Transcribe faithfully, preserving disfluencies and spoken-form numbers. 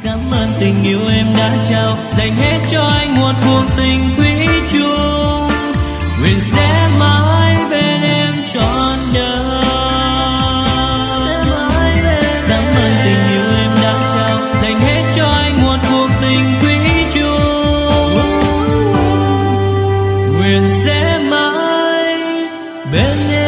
Cảm ơn tình yêu em đã trao, dành hết cho anh một cuộc tình quý chung. Nguyện sẽ mãi bên em trọn đời. Cảm ơn tình yêu em đã trao, dành hết cho anh một cuộc tình quý chung. Nguyện sẽ mãi bên em.